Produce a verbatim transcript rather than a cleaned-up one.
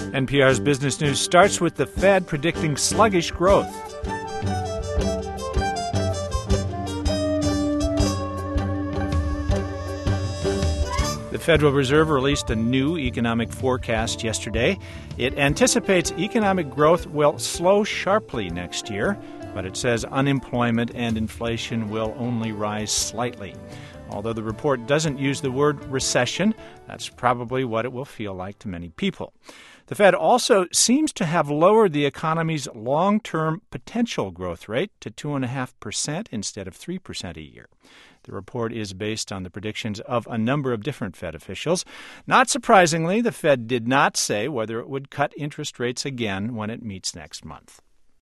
N P R's Business News starts with the Fed predicting sluggish growth. The Federal Reserve released a new economic forecast yesterday. It anticipates economic growth will slow sharply next year, but it says unemployment and inflation will only rise slightly. Although the report doesn't use the word recession, that's probably what it will feel like to many people. The Fed also seems to have lowered the economy's long-term potential growth rate to two point five percent instead of three percent a year. The report is based on the predictions of a number of different Fed officials. Not surprisingly, the Fed did not say whether it would cut interest rates again when it meets next month.